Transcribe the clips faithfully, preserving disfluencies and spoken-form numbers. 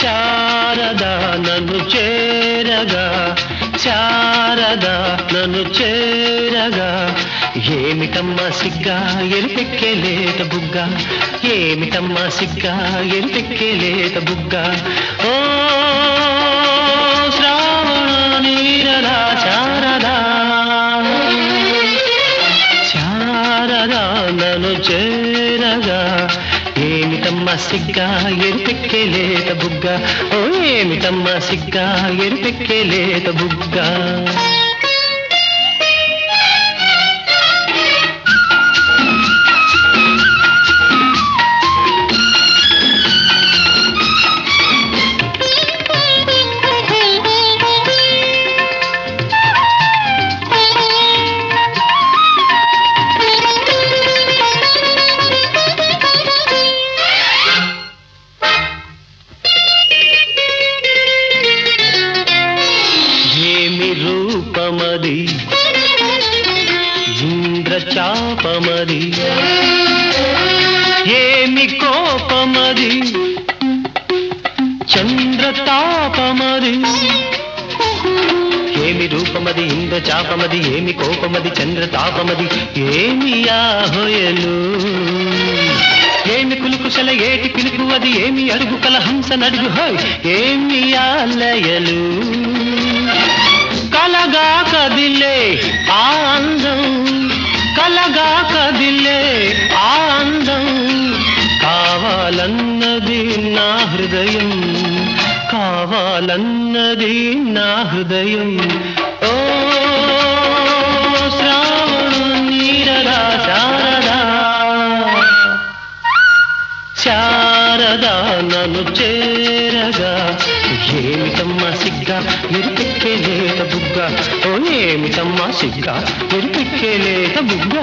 శారదా నన్ను చేరగా శారదా నన్ను చేరగా ఏమిటమ్మా సిగ్గా ఎరిపెక్కేలేత బుగ్గ ఏమిటమ్మా సిగ్గా ఎరిపెక్కేలేత బుగ్గ ఓ శ్రావణ నీరదా శారదా శారదా నన్ను చేరగా ఏమిటమ్మా సిగ్గా ఎరిపెక్కేలేత బుగ్గ ఓ ఏమిటమ్మా సిగ్గా ఎరిపెక్కేలేత బుగ్గ రూపమది ఇంద్రచాపమది ఏమి కోపమది చంద్రతాపమది ఏమి రూపమది ఇంద్రచాపమది ఏమి కోపమది చంద్రతాపమది ఏమి ఆహోయలు ఏమి కులుకుశల ఏటి పిలుపు అది ఏమి అడుగు కల హంస నడుగు హోయ్ ఏమి ఆలయలు కలగా కదిలే ఆనందం కలగా కదిలే ఆనందం కావాలన్నది నా హృదయం కావాలన్నది నా హృదయం ఓ శ్రావణ నీరదా శారదా శారదా నన్ను చేరగా ఏమిటమ్మా సిగ్గా ఎరిపెక్కేలేత బుగ్గ ఓ ఏమిటమ్మా సిగ్గా ఎరిపెక్కేలేత బుగ్గ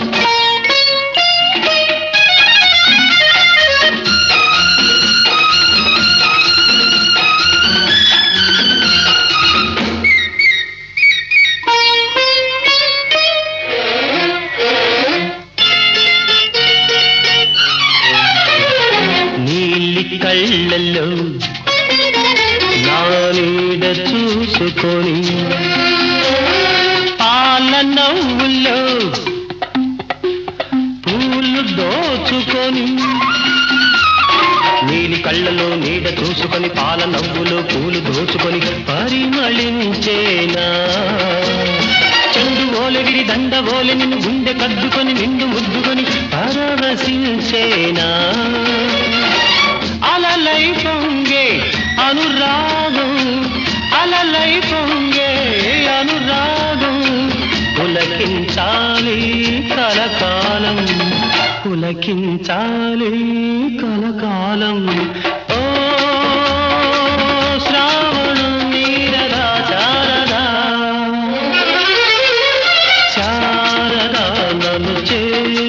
నీలి కళ్ళల్లో నా నీడ చూసుకొని పాల నవ్వుల్లో పూలు దోచుకొని నీలి కళ్ళలో నీడ చూసుకొని పాల నవ్వులో పూలు దోచుకొని పరిమళించేనా చెండు ఓలగిరి దండ ఓలె నిన్ను గుండె కద్దుకొని నిండు ముద్దుకొని పరవశించేనా అలలై పొంగే అనురాగం అలలై పొంగే అనురాగం పులకించాలి కలకాలం పులకించాలి కలకాలం ఓ శ్రావణ నీరదా శారదా శారదా నన్ను చే